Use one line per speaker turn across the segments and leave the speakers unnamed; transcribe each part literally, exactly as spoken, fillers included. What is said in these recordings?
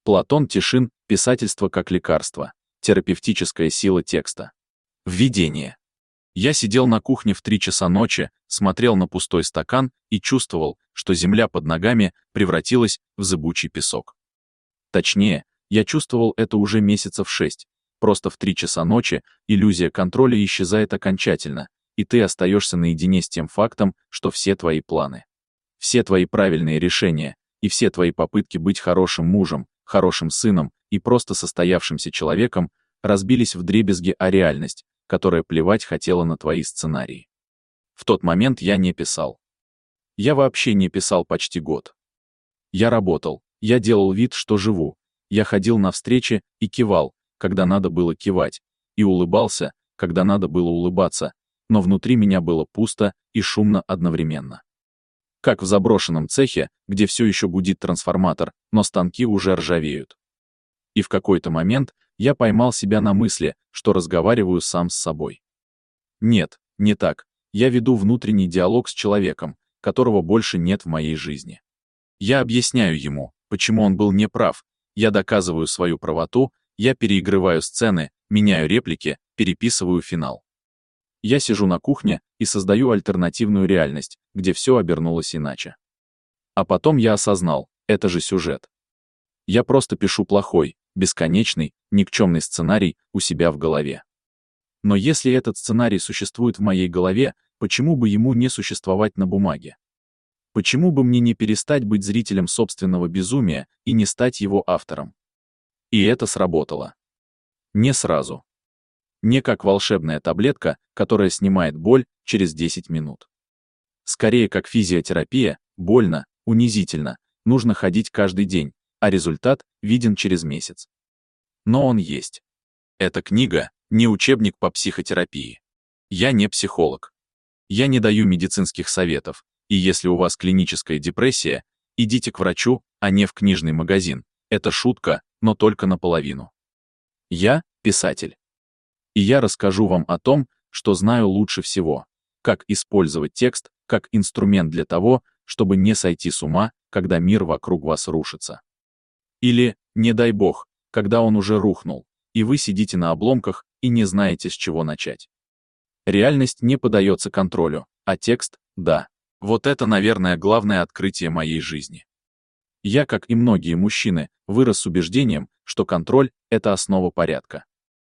Платон Тишин. Писательство как лекарство. Терапевтическая сила текста. Введение. Я сидел на кухне в три часа ночи, смотрел на пустой стакан и чувствовал, что земля под ногами превратилась в зыбучий песок. Точнее, я чувствовал это уже месяцев шесть. Просто в три часа ночи иллюзия контроля исчезает окончательно, и ты остаешься наедине с тем фактом, что все твои планы, все твои правильные решения и все твои попытки быть хорошим мужем, хорошим сыном и просто состоявшимся человеком разбились вдребезги о реальность, которая плевать хотела на твои сценарии. В тот момент я не писал. Я вообще не писал почти год. Я работал, я делал вид, что живу, я ходил на встречи и кивал, когда надо было кивать, и улыбался, когда надо было улыбаться, но внутри меня было пусто и шумно одновременно. Как в заброшенном цехе, где все еще гудит трансформатор, но станки уже ржавеют. И в какой-то момент я поймал себя на мысли, что разговариваю сам с собой. Нет, не так. Я веду внутренний диалог с человеком, которого больше нет в моей жизни. Я объясняю ему, почему он был неправ, я доказываю свою правоту, я переигрываю сцены, меняю реплики, переписываю финал. Я сижу на кухне и создаю альтернативную реальность, где все обернулось иначе. А потом я осознал, это же сюжет. Я просто пишу плохой, бесконечный, никчемный сценарий у себя в голове. Но если этот сценарий существует в моей голове, почему бы ему не существовать на бумаге? Почему бы мне не перестать быть зрителем собственного безумия и не стать его автором? И это сработало. Не сразу. Не как волшебная таблетка, которая снимает боль через десять минут. Скорее как физиотерапия, больно, унизительно, нужно ходить каждый день, а результат виден через месяц. Но он есть. Эта книга не учебник по психотерапии. Я не психолог. Я не даю медицинских советов, и если у вас клиническая депрессия, идите к врачу, а не в книжный магазин. Это шутка, но только наполовину. Я писатель. И я расскажу вам о том, что знаю лучше всего, как использовать текст как инструмент для того, чтобы не сойти с ума, когда мир вокруг вас рушится. Или, не дай бог, когда он уже рухнул, и вы сидите на обломках и не знаете, с чего начать. Реальность не поддается контролю, а текст — да. Вот это, наверное, главное открытие моей жизни. Я, как и многие мужчины, вырос с убеждением, что контроль — это основа порядка.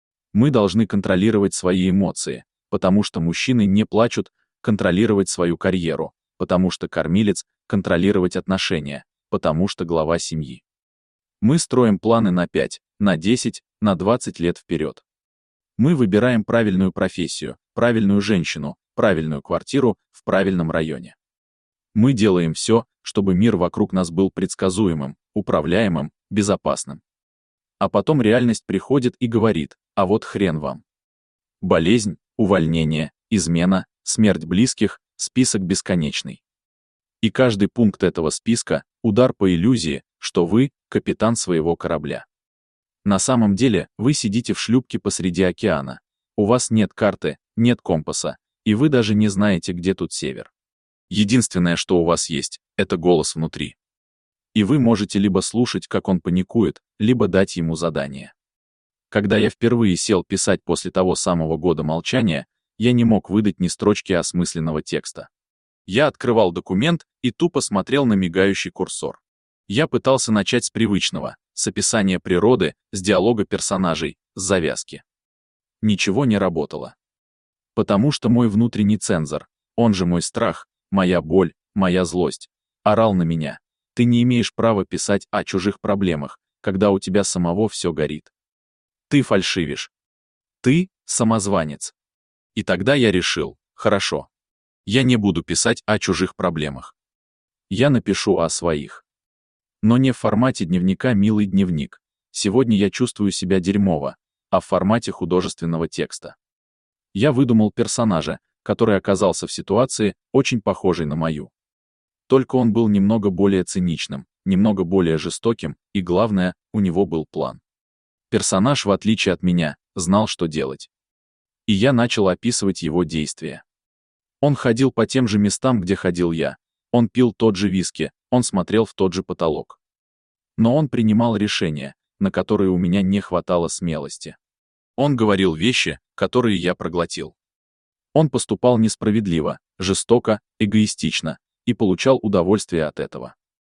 Мы должны контролировать свои эмоции, потому что мужчины не плачут, контролировать свою карьеру, потому что кормилец — контролировать отношения, потому что глава семьи. Мы строим планы на пять, на десять, на двадцать лет вперед. Мы выбираем правильную профессию, правильную женщину, правильную квартиру в правильном районе. Мы делаем все, чтобы мир вокруг нас был предсказуемым, управляемым, безопасным. А потом реальность приходит и говорит: а вот хрен вам. Болезнь, увольнение, измена, смерть близких, список бесконечный. И каждый пункт этого списка — удар по иллюзии, что вы — капитан своего корабля. На самом деле, вы сидите в шлюпке посреди океана. У вас нет карты, нет компаса, и вы даже не знаете, где тут север. Единственное, что у вас есть, это голос внутри. И вы можете либо слушать, как он паникует, либо дать ему задание. Когда я впервые сел писать после того самого года молчания, я не мог выдать ни строчки осмысленного текста. Я открывал документ и тупо смотрел на мигающий курсор. Я пытался начать с привычного, с описания природы, с диалога персонажей, с завязки. Ничего не работало. Потому что мой внутренний цензор, он же мой страх, моя боль, моя злость, орал на меня: ты не имеешь права писать о чужих проблемах, когда у тебя самого все горит. Ты фальшивишь. Ты самозванец. И тогда я решил: хорошо. Я не буду писать о чужих проблемах. Я напишу о своих. Но не в формате дневника «Милый дневник». Сегодня я чувствую себя дерьмово, а в формате художественного текста. Я выдумал персонажа, который оказался в ситуации, очень похожей на мою. Только он был немного более циничным, немного более жестоким, и главное, у него был план. Персонаж, в отличие от меня, знал, что делать. И я начал описывать его действия. Он ходил по тем же местам, где ходил я. Он пил тот же виски, он смотрел в тот же потолок. Но он принимал решения, на которые у меня не хватало смелости. Он говорил вещи, которые я проглотил. Он поступал несправедливо, жестоко, эгоистично и получал удовольствие от этого.